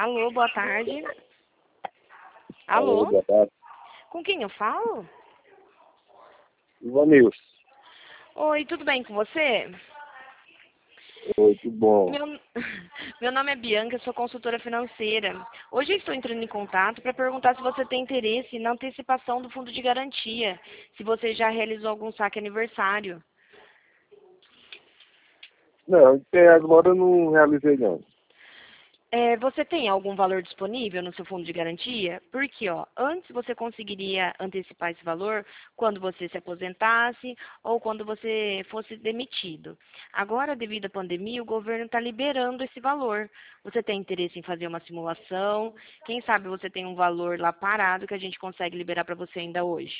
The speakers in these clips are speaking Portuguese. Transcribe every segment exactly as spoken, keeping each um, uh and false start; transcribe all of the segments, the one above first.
Alô, boa tarde. Alô, Alô? boa tarde. Com quem eu falo? Ivanilson. Oi, tudo bem com você? Oi, tudo bom? Meu, meu nome é Bianca, sou consultora financeira. Hoje eu estou entrando em contato para perguntar se você tem interesse na antecipação do fundo de garantia, se você já realizou algum saque aniversário. Não, até agora eu não realizei não. É, você tem algum valor disponível no seu fundo de garantia? Porque, ó, antes você conseguiria antecipar esse valor quando você se aposentasse ou quando você fosse demitido. Agora, devido à pandemia, o governo está liberando esse valor. Você tem interesse em fazer uma simulação? Quem sabe você tem um valor lá parado que a gente consegue liberar para você ainda hoje?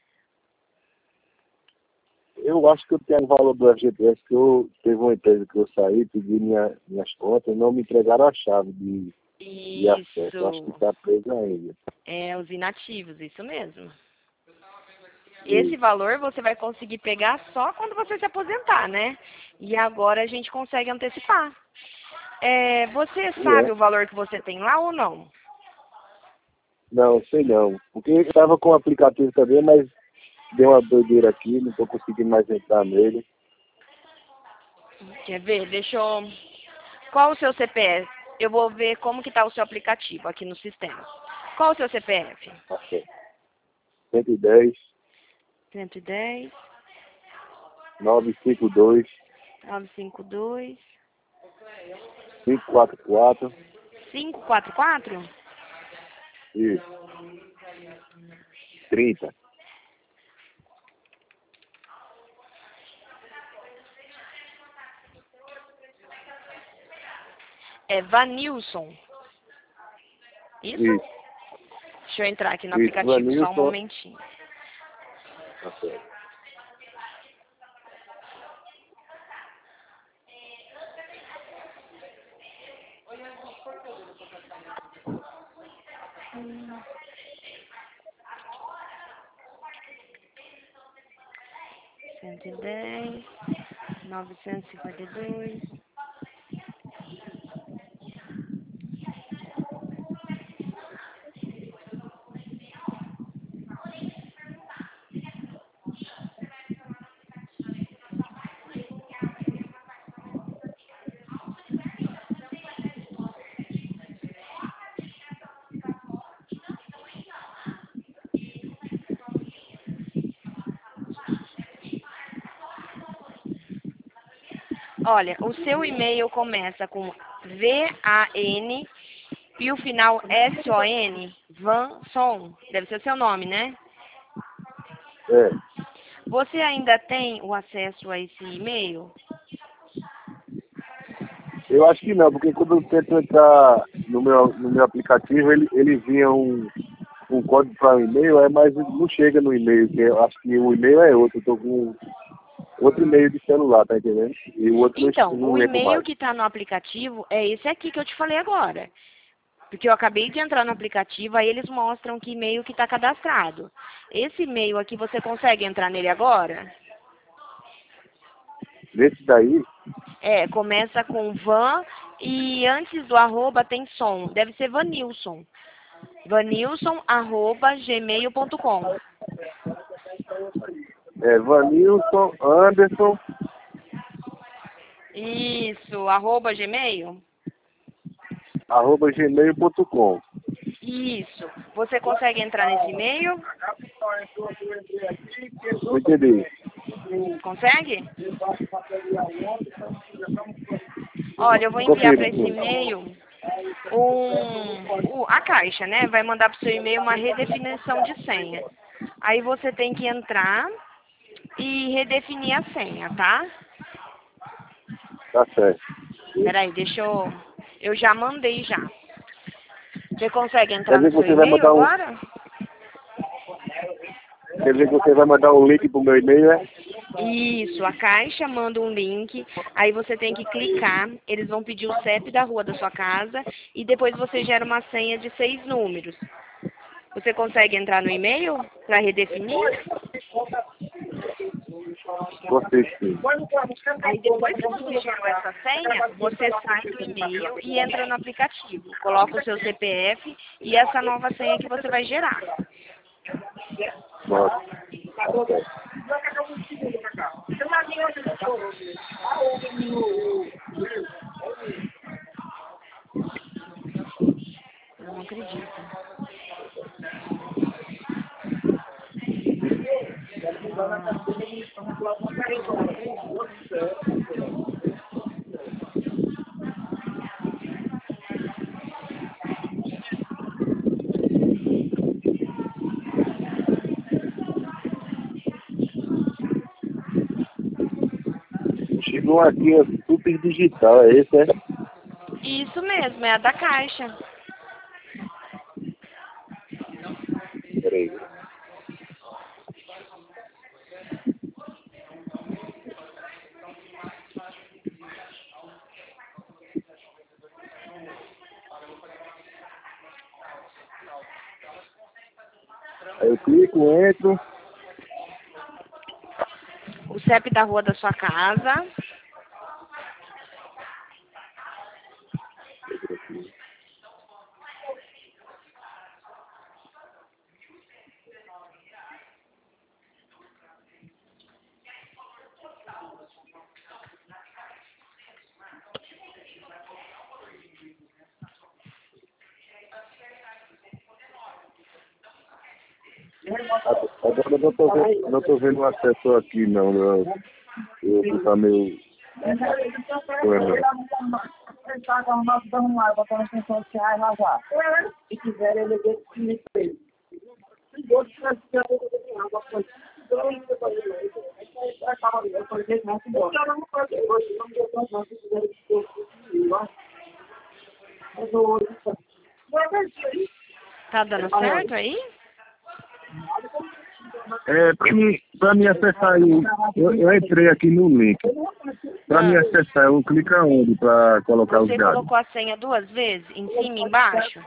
Eu acho que eu tenho o valor do F G T S, que eu teve uma empresa que eu saí, pedi minha, minhas contas e não me entregaram a chave de, de acesso. Eu acho que Isso, está preso ainda. é os inativos, isso mesmo. Esse Isso. valor você vai conseguir pegar só quando você se aposentar, né? E agora a gente consegue antecipar. É, você E sabe é. o valor que você tem lá ou não? Não, sei não. Porque eu estava com o aplicativo também, mas deu uma doideira aqui, não estou conseguindo mais entrar nele. Quer ver? Deixa eu... Qual o seu C P F? Eu vou ver como que está o seu aplicativo aqui no sistema. Qual o seu C P F? Ok. cento e dez, cento e dez, novecentos e cinquenta e dois, novecentos e cinquenta e dois, quinhentos e quarenta e quatro. quinhentos e quarenta e quatro? Isso. trinta. É Vanilson. Isso? Isso. Deixa eu entrar aqui no Isso, aplicativo só um Vanilson. momentinho. Ok. cento e dez, novecentos e cinquenta e dois. Olha, o seu e-mail começa com V A N e o final S O N, Vanson. Deve ser o seu nome, né? É. Você ainda tem o acesso a esse e-mail? Eu acho que não, porque quando eu tento entrar no meu, no meu aplicativo, ele, ele vinha um, um código para o e-mail, é, mas não chega no e-mail, que eu acho que o e-mail é outro, eu tô com outro e-mail de celular, tá entendendo? E o outro Então, não, não o lembro e-mail mais. que está no aplicativo é esse aqui que eu te falei agora. Porque eu acabei de entrar no aplicativo, aí eles mostram que e-mail que está cadastrado. Esse e-mail aqui, você consegue entrar nele agora? Nesse daí, É, começa com Van e antes do arroba tem som. Deve ser Vanilson. Vanilson, arroba, gmail ponto com. é Vanilson Anderson, Isso, arroba gmail? arroba gmail ponto com. Isso. Você consegue entrar nesse e-mail? Não entendi. Consegue? Olha, eu vou enviar Confira, para esse sim. e-mail um, o- a caixa, né? Vai mandar para o seu e-mail uma redefinição de senha. Aí você tem que entrar e redefinir a senha, tá? Tá certo. Peraí, deixa eu... Eu já mandei já. Você consegue Quer entrar no dizer que seu você vai e-mail mandar um, agora? quer dizer que você vai mandar um link pro meu e-mail, é? Isso, a caixa manda um link, aí você tem que clicar, eles vão pedir o C E P da rua da sua casa e depois você gera uma senha de seis números. Você consegue entrar no e-mail para redefinir? Gostei sim. Aí depois que você gerou essa senha, você sai do e-mail e entra no aplicativo. Coloca o seu C P F e essa nova senha que você vai gerar. Nossa. Eu não acredito. Chegou aqui, é super digital, é esse, é? Isso mesmo, é a da Caixa. Peraí. Aí eu clico, entro. O C E P da rua da sua casa. Agora eu não tô vendo, não tô vendo o acesso aqui, não. Eu, eu vou tá meio... Se quiser, ele deu isso para ele. Tá dando certo aí? É, pra mim, pra mim acessar aí, eu, eu entrei aqui no link. Pra mim acessar, eu clico aonde pra colocar os Você dados? colocou a senha duas vezes? Em cima e embaixo?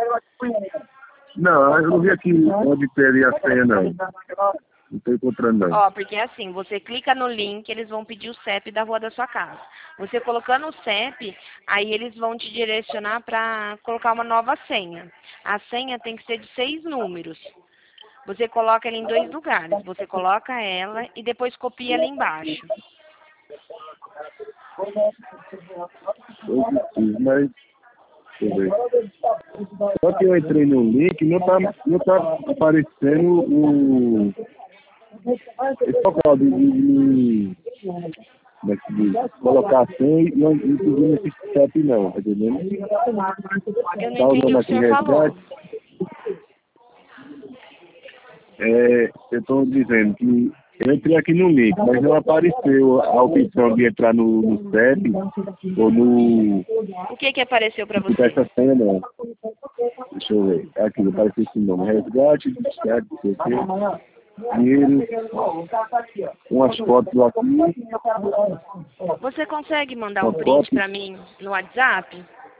Não, eu não vi aqui onde teria a senha, não. Não tô encontrando, não. Ó, porque assim, você clica no link, eles vão pedir o C E P da rua da sua casa. Você colocando o C E P, aí eles vão te direcionar para colocar uma nova senha. A senha tem que ser de seis números. Você coloca ela em dois lugares. Você coloca ela e depois copia ela embaixo. Eu preciso, mas... Deixa eu ver. Só que eu entrei no link, não tá, não tá aparecendo o... Esse local de... de como é que diz? Colocar a senha e não incluir esse step não, tá entendendo? Eu não Tá entendi usando o aqui que o senhor falou. resgate. É, eu estou dizendo que eu entrei aqui no link, mas não apareceu a opção de entrar no, no C E P ou no... O que que apareceu para você? Essa senha não. Deixa eu ver. Aqui, apareceu esse nome. Resgate, destaque, não sei o quê. Dinheiro. Umas fotos aqui. Você consegue mandar um Uma print foto. para mim no WhatsApp?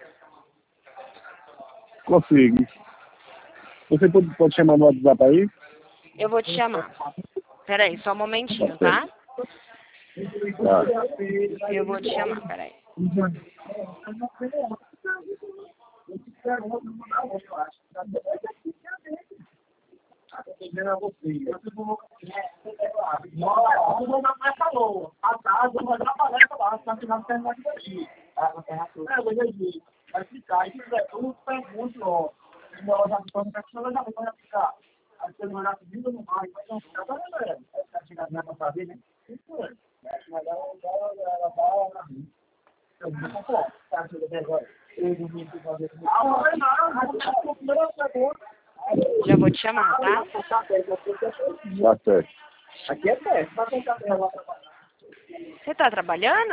Consigo. Você pode, pode chamar no WhatsApp aí? Eu vou te chamar. Peraí, só um momentinho, tá? Tá. Eu vou te chamar, peraí. Já vou te chamar, tá? Tá certo. Aqui é teste, vai tentar ela. Você tá trabalhando?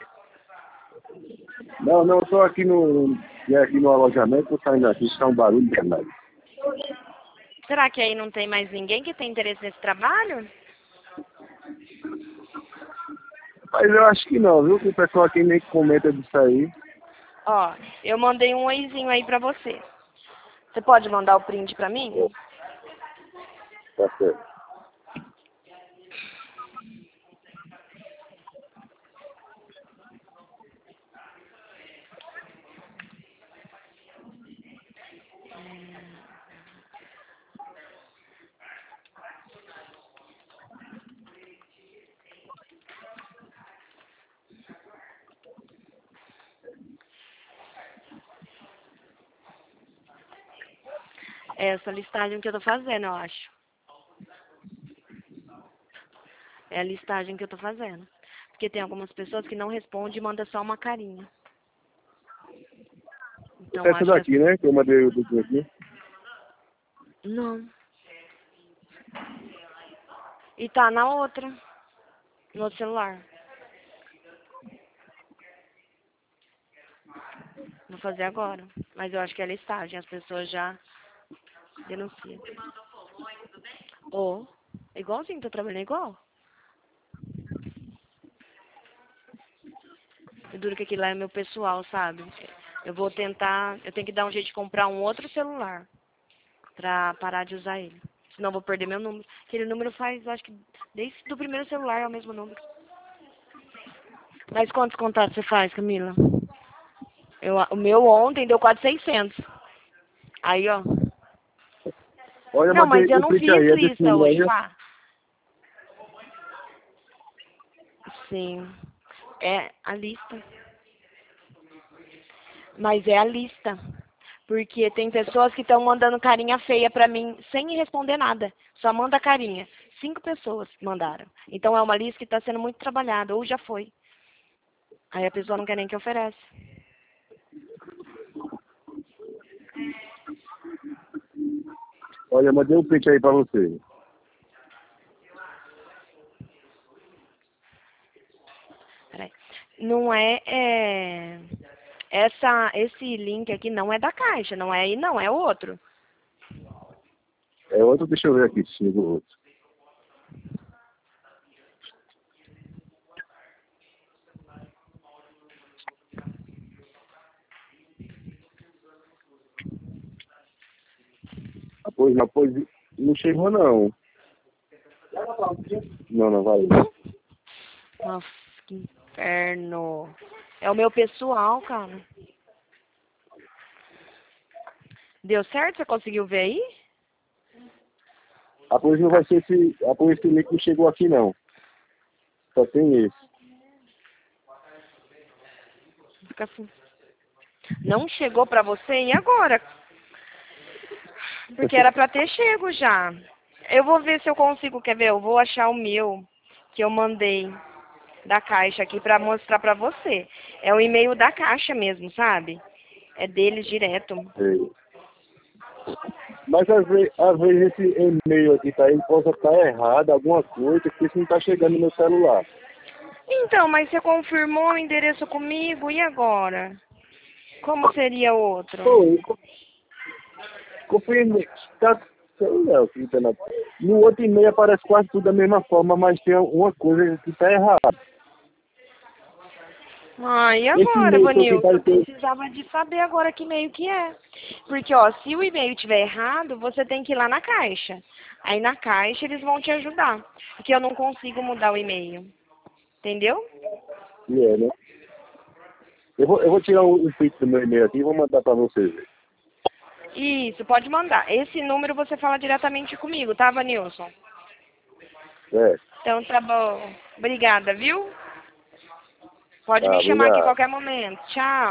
Não, não, eu tô aqui no, aqui no alojamento, tô saindo aqui, está um barulho danado. Será que aí não tem mais ninguém que tem interesse nesse trabalho? Mas eu acho que não, viu? Que o pessoal aqui nem comenta disso aí. Ó, eu mandei um oizinho aí pra você. Você pode mandar o print pra mim? Tá certo. essa listagem que eu tô fazendo, eu acho. É a listagem que eu tô fazendo. Porque tem algumas pessoas que não respondem e mandam só uma carinha. Então, Essa acho daqui, que... né? Que eu mandei o do aqui. Não. E tá na outra. No outro celular. Vou fazer agora. Mas eu acho que é listagem. As pessoas já denunciam. Ou, oh, igualzinho, tô trabalhando igual. O duro que aquilo lá é meu pessoal, sabe? Eu vou tentar, eu tenho que dar um jeito de comprar um outro celular pra parar de usar ele. Senão eu vou perder meu número. Aquele número faz, eu acho que desde o primeiro celular é o mesmo número. Mas quantos contatos você faz, Camila? Eu, o meu ontem deu quase seiscentos. Aí, ó. Olha, Não, mandei mas eu o não print fiz aí, é desse lista número hoje, aí. pá. Sim. É a lista. Mas é a lista. Porque tem pessoas que estão mandando carinha feia pra mim sem responder nada. Só manda carinha. Cinco pessoas mandaram. Então é uma lista que está sendo muito trabalhada. Ou já foi. Aí a pessoa não quer nem que oferece. Olha, mandei um print aí pra você. Peraí. Não é, é... Essa, esse link aqui não é da Caixa. Não é aí, não. É outro. É outro, deixa eu ver aqui se chegou outro. Ah, pois não, pois não chegou não. Não, não vai. Nossa, que inferno. É o meu pessoal, cara. Deu certo? Você conseguiu ver aí? Ah, pois não vai ser esse. Ah, pois esse link não chegou aqui não. Só tem esse. Fica assim. Não chegou pra você? E agora? Porque era pra ter chego já. Eu vou ver se eu consigo, quer ver? Eu vou achar o meu que eu mandei da Caixa aqui pra mostrar pra você. É o e-mail da Caixa mesmo, sabe? É deles direto. É. Mas às vezes, às vezes esse e-mail aqui tá aí, pode estar errado, alguma coisa, porque isso não tá chegando no meu celular. Então, mas você confirmou o endereço comigo, e agora? Como seria outro? Foi, confirmei. Tá, sei lá, o que tá na... No outro e-mail aparece quase tudo da mesma forma, mas tem uma coisa que tá errada. Ah, e Esse agora, e-mail que eu Vanilson? Eu tentava ter... precisava de saber agora que e-mail que é. Porque, ó, se o e-mail estiver errado, você tem que ir lá na Caixa. Aí na Caixa eles vão te ajudar. Porque eu não consigo mudar o e-mail. Entendeu? É, né? Eu vou, eu vou tirar o, o print do meu e-mail aqui e vou mandar pra vocês. Isso, pode mandar. Esse número você fala diretamente comigo, tá, Vanilson? É. Então tá bom. Obrigada, viu? Pode Ah, me chamar aqui a obrigado. qualquer momento. Tchau.